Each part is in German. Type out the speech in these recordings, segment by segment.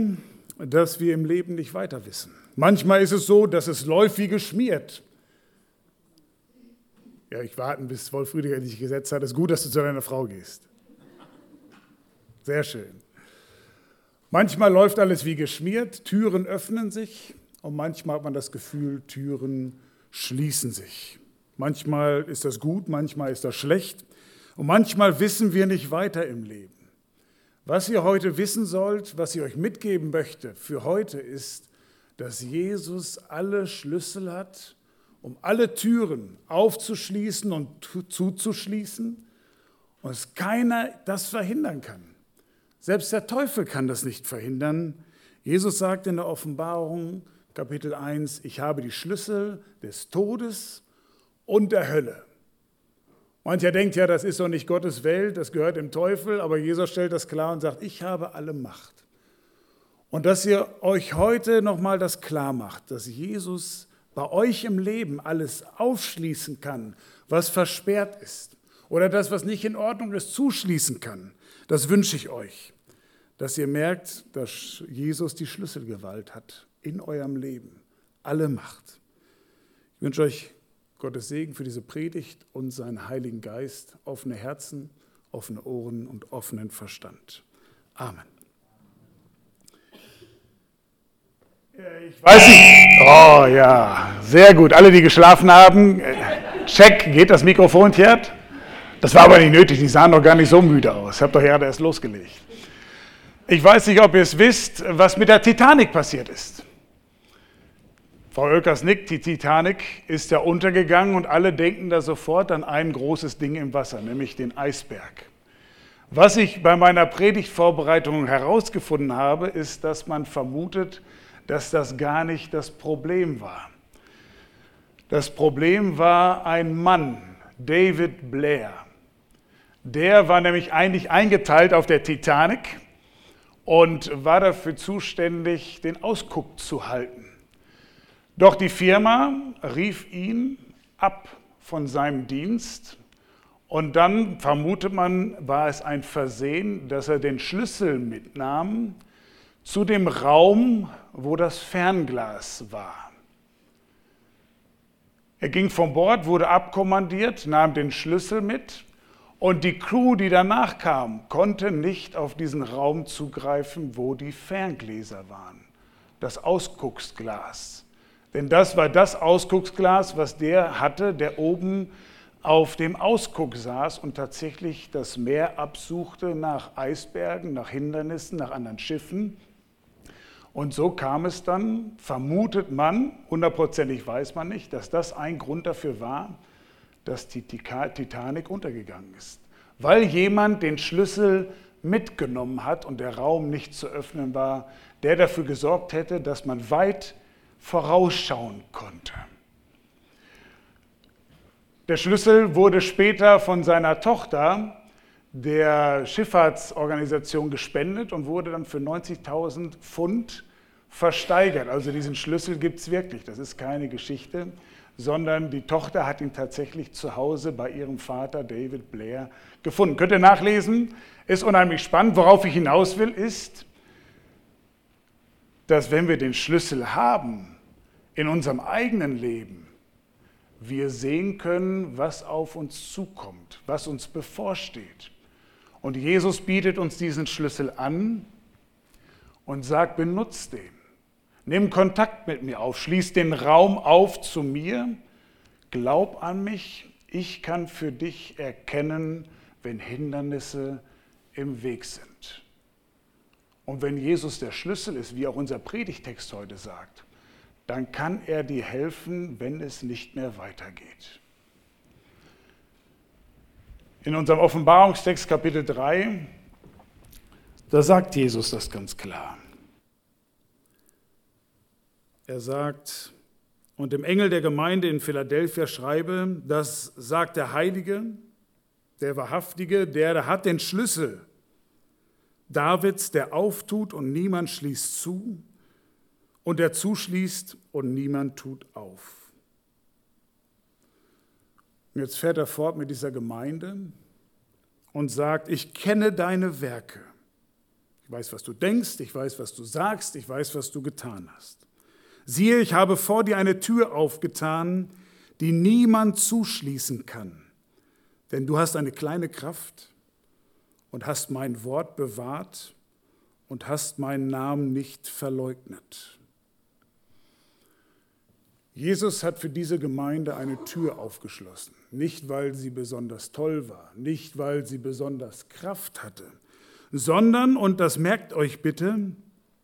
dass wir im Leben nicht weiter wissen. Manchmal ist es so, dass es läuft wie geschmiert. Ja, ich warte, bis Wolf Rüdiger dich gesetzt hat. Es ist gut, dass du zu deiner Frau gehst. Sehr schön. Manchmal läuft alles wie geschmiert, Türen öffnen sich und manchmal hat man das Gefühl, Türen schließen sich. Manchmal ist das gut, manchmal ist das schlecht und manchmal wissen wir nicht weiter im Leben. Was ihr heute wissen sollt, was ich euch mitgeben möchte für heute ist, dass Jesus alle Schlüssel hat, um alle Türen aufzuschließen und zuzuschließen und es keiner das verhindern kann. Selbst der Teufel kann das nicht verhindern. Jesus sagt in der Offenbarung, Kapitel 1, ich habe die Schlüssel des Todes und der Hölle. Mancher denkt ja, das ist doch nicht Gottes Welt, das gehört dem Teufel, aber Jesus stellt das klar und sagt, ich habe alle Macht. Und dass ihr euch heute nochmal das klar macht, dass Jesus bei euch im Leben alles aufschließen kann, was versperrt ist oder das, was nicht in Ordnung ist, zuschließen kann. Das wünsche ich euch, dass ihr merkt, dass Jesus die Schlüsselgewalt hat in eurem Leben, alle Macht. Ich wünsche euch Gottes Segen für diese Predigt und seinen Heiligen Geist, offene Herzen, offene Ohren und offenen Verstand. Amen. Ich weiß nicht. Oh ja, sehr gut. Alle, die geschlafen haben, check, geht das Mikrofon, Tjerd? Das war aber nicht nötig, die sahen doch gar nicht so müde aus. Ich habe doch gerade erst losgelegt. Ich weiß nicht, ob ihr es wisst, was mit der Titanic passiert ist. Frau Oelkers nickt, die Titanic ist ja untergegangen und alle denken da sofort an ein großes Ding im Wasser, nämlich den Eisberg. Was ich bei meiner Predigtvorbereitung herausgefunden habe, ist, dass man vermutet, dass das gar nicht das Problem war. Das Problem war ein Mann, David Blair. Der war nämlich eigentlich eingeteilt auf der Titanic und war dafür zuständig, den Ausguck zu halten. Doch die Firma rief ihn ab von seinem Dienst und dann, vermutet man, war es ein Versehen, dass er den Schlüssel mitnahm zu dem Raum, wo das Fernglas war. Er ging von Bord, wurde abkommandiert, nahm den Schlüssel mit und die Crew, die danach kam, konnte nicht auf diesen Raum zugreifen, wo die Ferngläser waren, das Ausgucksglas. Denn das war das Ausgucksglas, was der hatte, der oben auf dem Ausguck saß und tatsächlich das Meer absuchte nach Eisbergen, nach Hindernissen, nach anderen Schiffen. Und so kam es dann, vermutet man, hundertprozentig weiß man nicht, dass das ein Grund dafür war, dass die Titanic untergegangen ist. Weil jemand den Schlüssel mitgenommen hat und der Raum nicht zu öffnen war, der dafür gesorgt hätte, dass man weit vorausschauen konnte. Der Schlüssel wurde später von seiner Tochter der Schifffahrtsorganisation gespendet und wurde dann für 90.000 Pfund versteigert. Also diesen Schlüssel gibt es wirklich, das ist keine Geschichte, sondern die Tochter hat ihn tatsächlich zu Hause bei ihrem Vater David Blair gefunden. Könnt ihr nachlesen, ist unheimlich spannend. Worauf ich hinaus will, ist, dass wenn wir den Schlüssel haben in unserem eigenen Leben, wir sehen können, was auf uns zukommt, was uns bevorsteht. Und Jesus bietet uns diesen Schlüssel an und sagt, benutzt den. Nimm Kontakt mit mir auf, schließ den Raum auf zu mir, glaub an mich, ich kann für dich erkennen, wenn Hindernisse im Weg sind. Und wenn Jesus der Schlüssel ist, wie auch unser Predigtext heute sagt, dann kann er dir helfen, wenn es nicht mehr weitergeht. In unserem Offenbarungstext Kapitel 3, da sagt Jesus das ganz klar. Er sagt, und dem Engel der Gemeinde in Philadelphia schreibe, das sagt der Heilige, der Wahrhaftige, der hat den Schlüssel Davids, der auftut und niemand schließt zu, und der zuschließt und niemand tut auf. Und jetzt fährt er fort mit dieser Gemeinde und sagt, ich kenne deine Werke. Ich Ich weiß, was du denkst, ich weiß, was du sagst, ich weiß, was du getan hast. Siehe, ich habe vor dir eine Tür aufgetan, die niemand zuschließen kann. Denn du hast eine kleine Kraft und hast mein Wort bewahrt und hast meinen Namen nicht verleugnet. Jesus hat für diese Gemeinde eine Tür aufgeschlossen. Nicht, weil sie besonders toll war, nicht, weil sie besonders Kraft hatte, sondern, und das merkt euch bitte,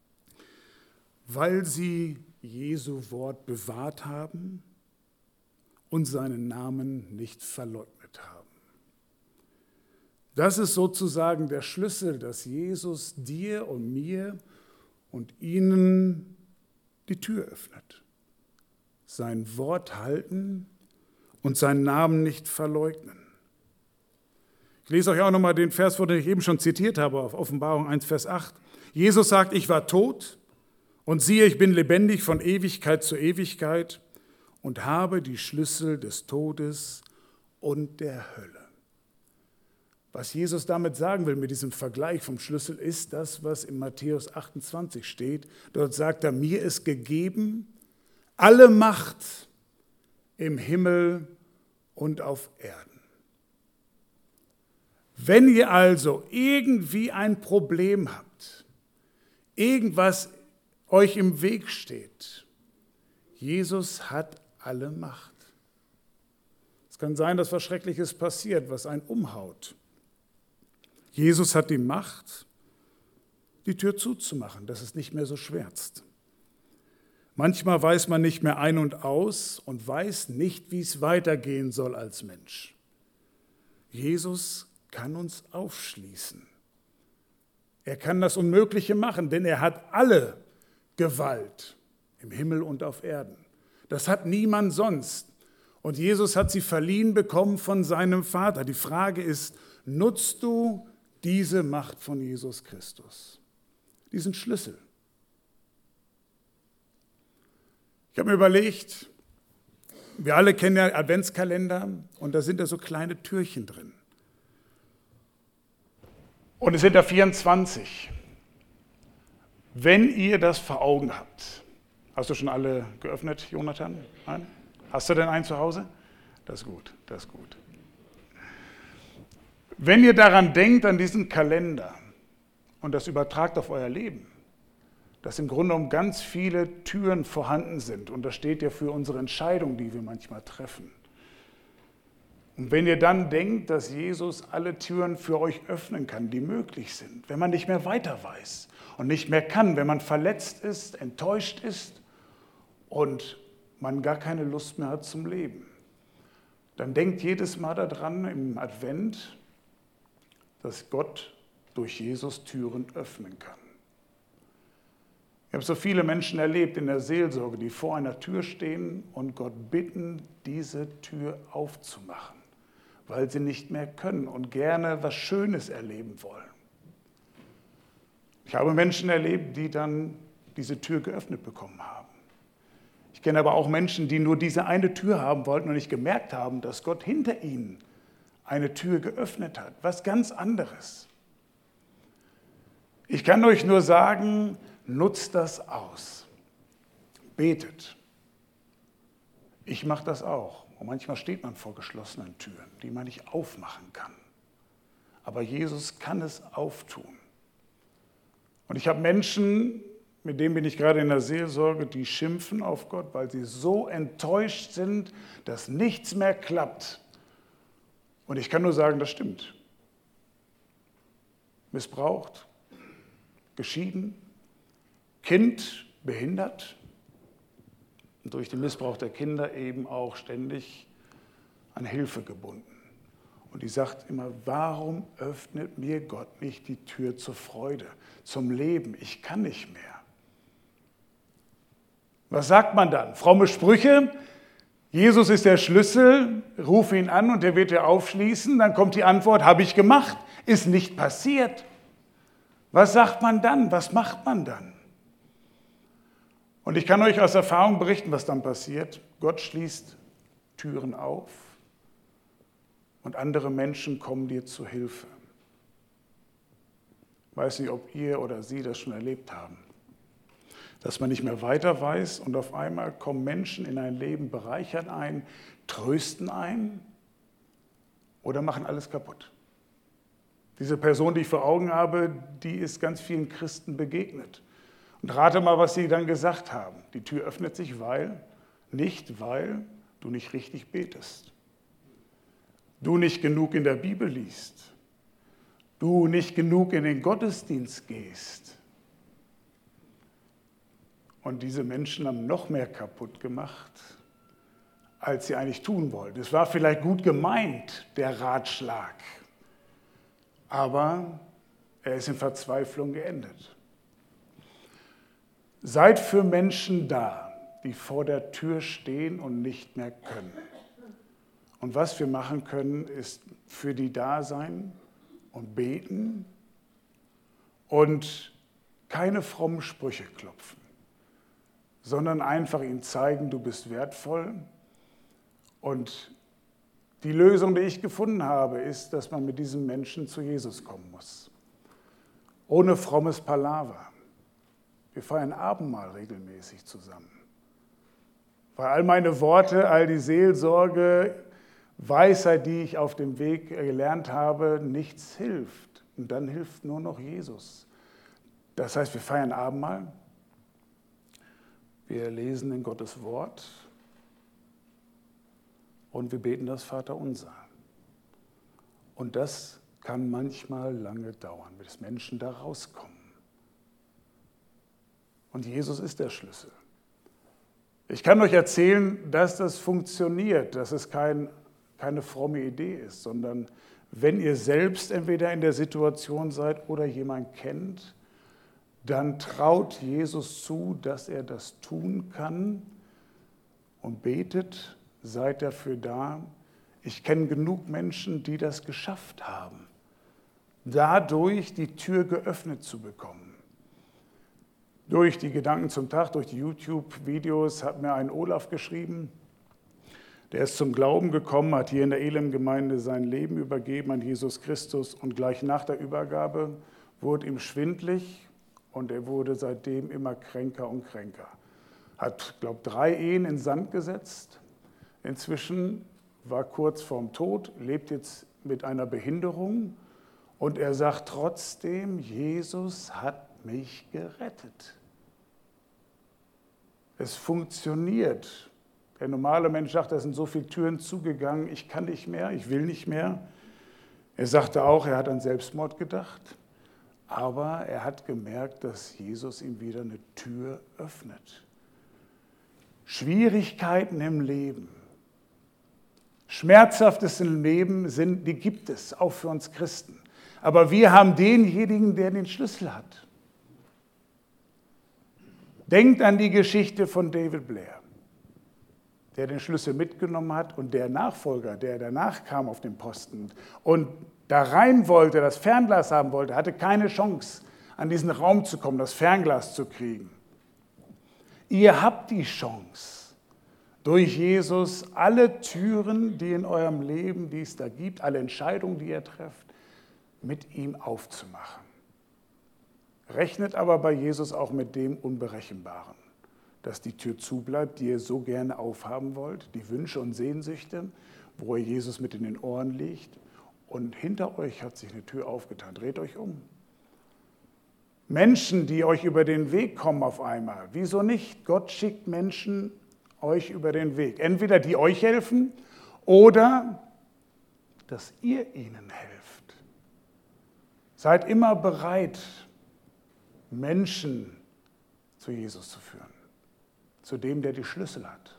weil sie Jesu Wort bewahrt haben und seinen Namen nicht verleugnet haben. Das ist sozusagen der Schlüssel, dass Jesus dir und mir und ihnen die Tür öffnet. Sein Wort halten und seinen Namen nicht verleugnen. Ich lese euch auch nochmal den Vers, den ich eben schon zitiert habe, auf Offenbarung 1, Vers 8. Jesus sagt, ich war tot und siehe, ich bin lebendig von Ewigkeit zu Ewigkeit und habe die Schlüssel des Todes und der Hölle. Was Jesus damit sagen will mit diesem Vergleich vom Schlüssel, ist das, was in Matthäus 28 steht. Dort sagt er, mir ist gegeben alle Macht im Himmel und auf Erden. Wenn ihr also irgendwie ein Problem habt, irgendwas euch im Weg steht, Jesus hat alle Macht. Es kann sein, dass was Schreckliches passiert, was einen umhaut. Jesus hat die Macht, die Tür zuzumachen, dass es nicht mehr so schwärzt. Manchmal weiß man nicht mehr ein und aus und weiß nicht, wie es weitergehen soll als Mensch. Jesus kann uns aufschließen. Er kann das Unmögliche machen, denn er hat alle Gewalt im Himmel und auf Erden. Das hat niemand sonst. Und Jesus hat sie verliehen bekommen von seinem Vater. Die Frage ist, nutzt du diese Macht von Jesus Christus? Diesen Schlüssel. Ich habe mir überlegt, wir alle kennen ja Adventskalender und da sind da so kleine Türchen drin. Und es sind da 24. Wenn ihr das vor Augen habt, hast du schon alle geöffnet, Jonathan? Nein? Hast du denn einen zu Hause? Das ist gut, das ist gut. Wenn ihr daran denkt, an diesen Kalender und das übertragt auf euer Leben, dass im Grunde genommen ganz viele Türen vorhanden sind und das steht ja für unsere Entscheidungen, die wir manchmal treffen. Und wenn ihr dann denkt, dass Jesus alle Türen für euch öffnen kann, die möglich sind, wenn man nicht mehr weiter weiß und nicht mehr kann, wenn man verletzt ist, enttäuscht ist und man gar keine Lust mehr hat zum Leben, dann denkt jedes Mal daran im Advent, dass Gott durch Jesus Türen öffnen kann. Ich habe so viele Menschen erlebt in der Seelsorge, die vor einer Tür stehen und Gott bitten, diese Tür aufzumachen, weil sie nicht mehr können und gerne was Schönes erleben wollen. Ich habe Menschen erlebt, die dann diese Tür geöffnet bekommen haben. Ich kenne aber auch Menschen, die nur diese eine Tür haben wollten und nicht gemerkt haben, dass Gott hinter ihnen eine Tür geöffnet hat. Was ganz anderes. Ich kann euch nur sagen, nutzt das aus. Betet. Ich mache das auch. Und manchmal steht man vor geschlossenen Türen, die man nicht aufmachen kann. Aber Jesus kann es auftun. Und ich habe Menschen, mit denen bin ich gerade in der Seelsorge, die schimpfen auf Gott, weil sie so enttäuscht sind, dass nichts mehr klappt. Und ich kann nur sagen, das stimmt. Missbraucht, geschieden, Kind behindert und durch den Missbrauch der Kinder eben auch ständig an Hilfe gebunden. Und die sagt immer, warum öffnet mir Gott nicht die Tür zur Freude, zum Leben? Ich kann nicht mehr. Was sagt man dann? Fromme Sprüche? Jesus ist der Schlüssel, ruf ihn an und er wird dir aufschließen. Dann kommt die Antwort, habe ich gemacht, ist nicht passiert. Was sagt man dann? Was macht man dann? Und ich kann euch aus Erfahrung berichten, was dann passiert. Gott schließt Türen auf und andere Menschen kommen dir zu Hilfe. Ich weiß nicht, ob ihr oder Sie das schon erlebt haben. Dass man nicht mehr weiter weiß und auf einmal kommen Menschen in ein Leben, bereichern einen, trösten einen oder machen alles kaputt. Diese Person, die ich vor Augen habe, die ist ganz vielen Christen begegnet. Und rate mal, was sie dann gesagt haben. Die Tür öffnet sich, nicht weil du nicht richtig betest. Du nicht genug in der Bibel liest. Du nicht genug in den Gottesdienst gehst. Und diese Menschen haben noch mehr kaputt gemacht, als sie eigentlich tun wollten. Es war vielleicht gut gemeint, der Ratschlag, aber er ist in Verzweiflung geendet. Seid für Menschen da, die vor der Tür stehen und nicht mehr können. Und was wir machen können, ist für die da sein und beten und keine frommen Sprüche klopfen, sondern einfach ihnen zeigen, du bist wertvoll. Und die Lösung, die ich gefunden habe, ist, dass man mit diesem Menschen zu Jesus kommen muss. Ohne frommes Palaver. Wir feiern Abendmahl regelmäßig zusammen. Weil all meine Worte, all die Seelsorge, Weisheit, die ich auf dem Weg gelernt habe, nichts hilft. Und dann hilft nur noch Jesus. Das heißt, wir feiern Abendmahl. Wir lesen in Gottes Wort und wir beten das Vaterunser. Und das kann manchmal lange dauern, bis Menschen da rauskommen. Und Jesus ist der Schlüssel. Ich kann euch erzählen, dass das funktioniert, dass es keine fromme Idee ist, sondern wenn ihr selbst entweder in der Situation seid oder jemand kennt, dann traut Jesus zu, dass er das tun kann und betet, seid dafür da. Ich kenne genug Menschen, die das geschafft haben, dadurch die Tür geöffnet zu bekommen. Durch die Gedanken zum Tag, durch die YouTube-Videos hat mir ein Olaf geschrieben, der ist zum Glauben gekommen, hat hier in der Elim-Gemeinde sein Leben übergeben an Jesus Christus und gleich nach der Übergabe wurde ihm schwindlig. Und er wurde seitdem immer kränker und kränker. Hat, glaube ich, 3 Ehen in Sand gesetzt. Inzwischen war kurz vorm Tod, lebt jetzt mit einer Behinderung. Und er sagt trotzdem, Jesus hat mich gerettet. Es funktioniert. Der normale Mensch sagt, da sind so viele Türen zugegangen, ich kann nicht mehr, ich will nicht mehr. Er sagte auch, er hat an Selbstmord gedacht. Aber er hat gemerkt, dass Jesus ihm wieder eine Tür öffnet. Schwierigkeiten im Leben, Schmerzhaftes im Leben, die gibt es, auch für uns Christen. Aber wir haben denjenigen, der den Schlüssel hat. Denkt an die Geschichte von David Blair, der den Schlüssel mitgenommen hat und der Nachfolger, der danach kam auf den Posten und da rein wollte, das Fernglas haben wollte, hatte keine Chance, an diesen Raum zu kommen, das Fernglas zu kriegen. Ihr habt die Chance, durch Jesus alle Türen, die in eurem Leben, die es da gibt, alle Entscheidungen, die ihr trefft, mit ihm aufzumachen. Rechnet aber bei Jesus auch mit dem Unberechenbaren, dass die Tür zubleibt, die ihr so gerne aufhaben wollt, die Wünsche und Sehnsüchte, wo ihr Jesus mit in den Ohren legt. Und hinter euch hat sich eine Tür aufgetan. Dreht euch um. Menschen, die euch über den Weg kommen auf einmal. Wieso nicht? Gott schickt Menschen euch über den Weg. Entweder die euch helfen oder dass ihr ihnen helft. Seid immer bereit, Menschen zu Jesus zu führen. Zu dem, der die Schlüssel hat.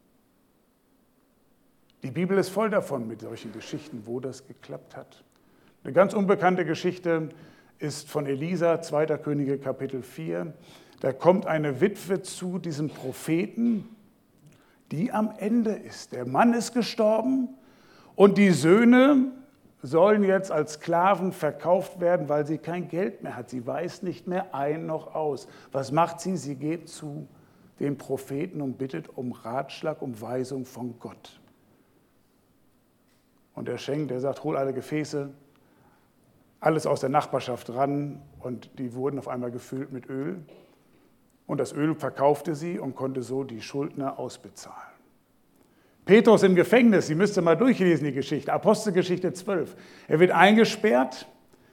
Die Bibel ist voll davon mit solchen Geschichten, wo das geklappt hat. Eine ganz unbekannte Geschichte ist von Elisa, 2. Könige, Kapitel 4. Da kommt eine Witwe zu diesem Propheten, die am Ende ist. Der Mann ist gestorben und die Söhne sollen jetzt als Sklaven verkauft werden, weil sie kein Geld mehr hat. Sie weiß nicht mehr ein noch aus. Was macht sie? Sie geht zu dem Propheten und bittet um Ratschlag, um Weisung von Gott. Und er sagt, hol alle Gefäße, alles aus der Nachbarschaft ran und die wurden auf einmal gefüllt mit Öl. Und das Öl verkaufte sie und konnte so die Schuldner ausbezahlen. Petrus im Gefängnis, Sie müsst mal durchlesen die Geschichte, Apostelgeschichte 12. Er wird eingesperrt,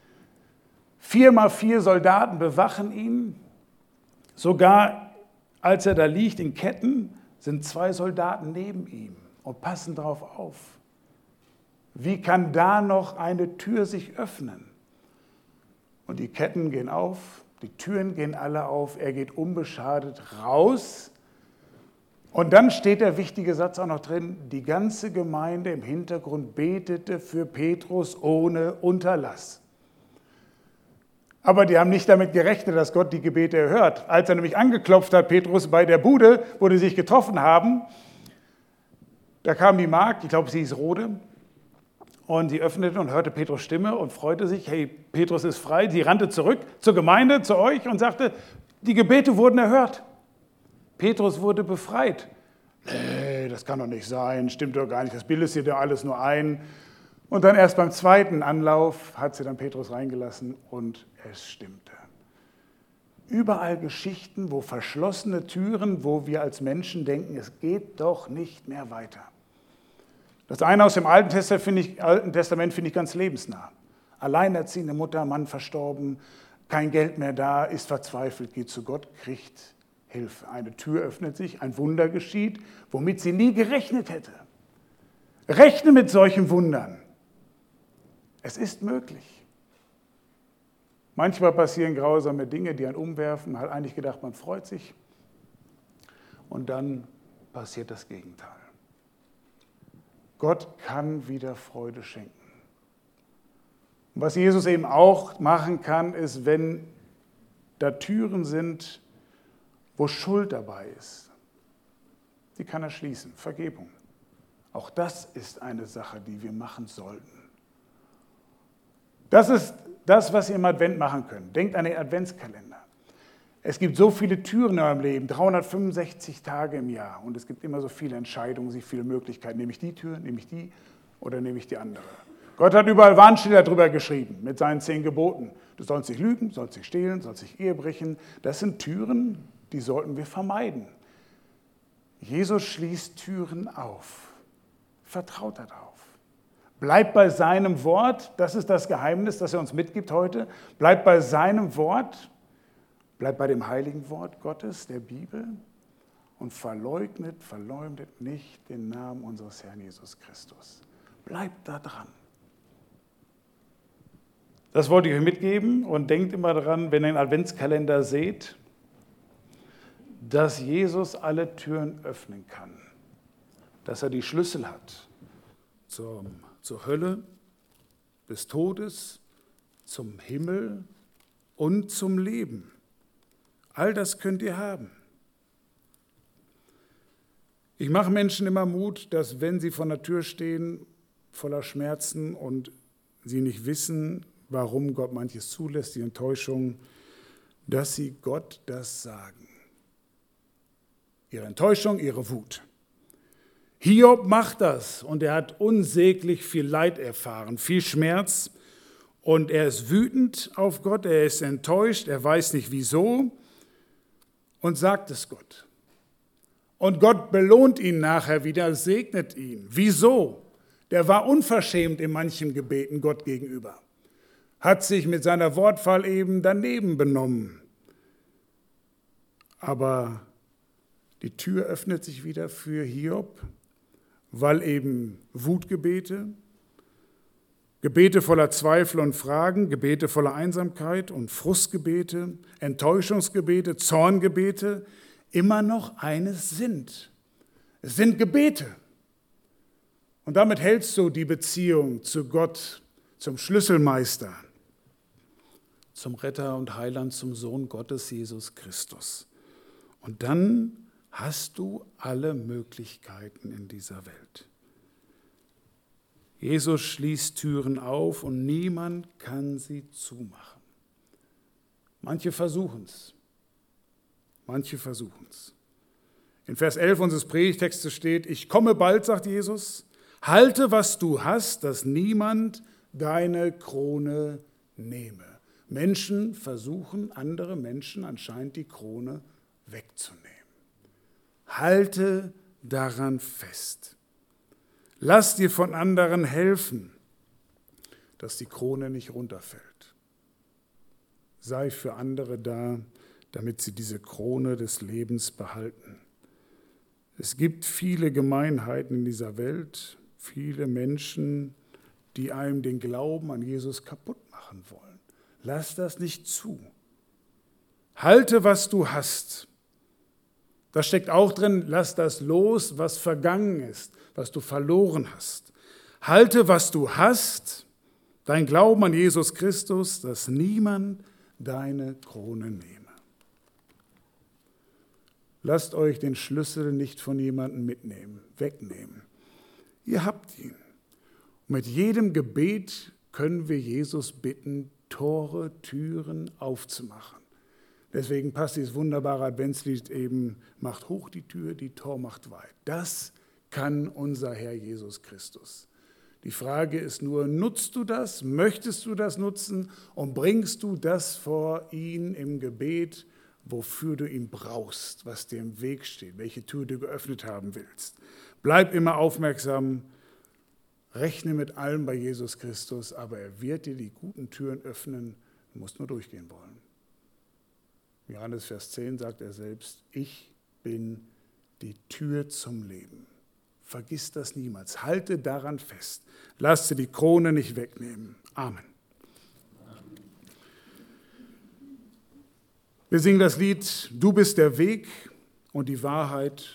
4x4 Soldaten bewachen ihn. Sogar als er da liegt in Ketten, sind 2 Soldaten neben ihm und passen darauf auf. Wie kann da noch eine Tür sich öffnen? Und die Ketten gehen auf, die Türen gehen alle auf, er geht unbeschadet raus. Und dann steht der wichtige Satz auch noch drin, die ganze Gemeinde im Hintergrund betete für Petrus ohne Unterlass. Aber die haben nicht damit gerechnet, dass Gott die Gebete erhört. Als er nämlich angeklopft hat, Petrus bei der Bude, wo die sich getroffen haben, da kam die Magd, ich glaube, sie hieß Rode, und sie öffnete und hörte Petrus' Stimme und freute sich, hey, Petrus ist frei. Sie rannte zurück zur Gemeinde, zu euch und sagte, die Gebete wurden erhört. Petrus wurde befreit. Nee, das kann doch nicht sein, stimmt doch gar nicht, das bildet sie doch alles nur ein. Und dann erst beim zweiten Anlauf hat sie dann Petrus reingelassen und es stimmte. Überall Geschichten, wo verschlossene Türen, wo wir als Menschen denken, es geht doch nicht mehr weiter. Das eine aus dem Alten Testament finde ich ganz lebensnah. Alleinerziehende Mutter, Mann verstorben, kein Geld mehr da, ist verzweifelt, geht zu Gott, kriegt Hilfe. Eine Tür öffnet sich, ein Wunder geschieht, womit sie nie gerechnet hätte. Rechne mit solchen Wundern. Es ist möglich. Manchmal passieren grausame Dinge, die einen umwerfen. Man hat eigentlich gedacht, man freut sich. Und dann passiert das Gegenteil. Gott kann wieder Freude schenken. Und was Jesus eben auch machen kann, ist, wenn da Türen sind, wo Schuld dabei ist, die kann er schließen. Vergebung. Auch das ist eine Sache, die wir machen sollten. Das ist das, was ihr im Advent machen könnt. Denkt an den Adventskalender. Es gibt so viele Türen in eurem Leben, 365 Tage im Jahr. Und es gibt immer so viele Entscheidungen, so viele Möglichkeiten. Nehme ich die Tür, nehme ich die oder nehme ich die andere? Gott hat überall Warnschilder drüber geschrieben mit seinen 10 Geboten. Du sollst nicht lügen, sollst nicht stehlen, sollst nicht Ehe brechen. Das sind Türen, die sollten wir vermeiden. Jesus schließt Türen auf. Vertraut darauf. Bleibt bei seinem Wort. Das ist das Geheimnis, das er uns mitgibt heute. Bleibt bei seinem Wort. Bleibt bei dem heiligen Wort Gottes, der Bibel. Und verleugnet nicht den Namen unseres Herrn Jesus Christus. Bleibt da dran. Das wollte ich euch mitgeben und denkt immer daran, wenn ihr den Adventskalender seht, dass Jesus alle Türen öffnen kann, dass er die Schlüssel hat zur Hölle, des Todes, zum Himmel und zum Leben. All das könnt ihr haben. Ich mache Menschen immer Mut, dass wenn sie vor der Tür stehen, voller Schmerzen und sie nicht wissen, warum Gott manches zulässt, die Enttäuschung, dass sie Gott das sagen. Ihre Enttäuschung, ihre Wut. Hiob macht das und er hat unsäglich viel Leid erfahren, viel Schmerz und er ist wütend auf Gott, er ist enttäuscht, er weiß nicht wieso und sagt es Gott. Und Gott belohnt ihn nachher wieder, segnet ihn. Wieso? Der war unverschämt in manchen Gebeten Gott gegenüber, hat sich mit seiner Wortwahl eben daneben benommen. Aber die Tür öffnet sich wieder für Hiob, weil eben Wutgebete, Gebete voller Zweifel und Fragen, Gebete voller Einsamkeit und Frustgebete, Enttäuschungsgebete, Zorngebete immer noch eines sind. Es sind Gebete. Und damit hältst du die Beziehung zu Gott, zum Schlüsselmeister, zum Retter und Heiland, zum Sohn Gottes, Jesus Christus. Und dann hast du alle Möglichkeiten in dieser Welt. Jesus schließt Türen auf und niemand kann sie zumachen. Manche versuchen es. In Vers 11 unseres Predigtextes steht, ich komme bald, sagt Jesus, halte, was du hast, dass niemand deine Krone nehme. Menschen versuchen, andere Menschen anscheinend die Krone wegzunehmen. Halte daran fest. Lass dir von anderen helfen, dass die Krone nicht runterfällt. Sei für andere da, damit sie diese Krone des Lebens behalten. Es gibt viele Gemeinheiten in dieser Welt, viele Menschen, die einem den Glauben an Jesus kaputt machen wollen. Lass das nicht zu. Halte, was du hast. Da steckt auch drin, lass das los, was vergangen ist, was du verloren hast. Halte, was du hast, dein Glauben an Jesus Christus, dass niemand deine Krone nehme. Lasst euch den Schlüssel nicht von jemandem wegnehmen. Ihr habt ihn. Und mit jedem Gebet können wir Jesus bitten, Tore, Türen aufzumachen. Deswegen passt dieses wunderbare Adventslied eben, macht hoch die Tür, die Tor macht weit. Das kann unser Herr Jesus Christus. Die Frage ist nur, nutzt du das, möchtest du das nutzen und bringst du das vor ihn im Gebet, wofür du ihn brauchst, was dir im Weg steht, welche Tür du geöffnet haben willst. Bleib immer aufmerksam, rechne mit allem bei Jesus Christus, aber er wird dir die guten Türen öffnen, du musst nur durchgehen wollen. Johannes Vers 10 sagt er selbst, ich bin die Tür zum Leben. Vergiss das niemals, halte daran fest, lass dir die Krone nicht wegnehmen. Amen. Wir singen das Lied, du bist der Weg und die Wahrheit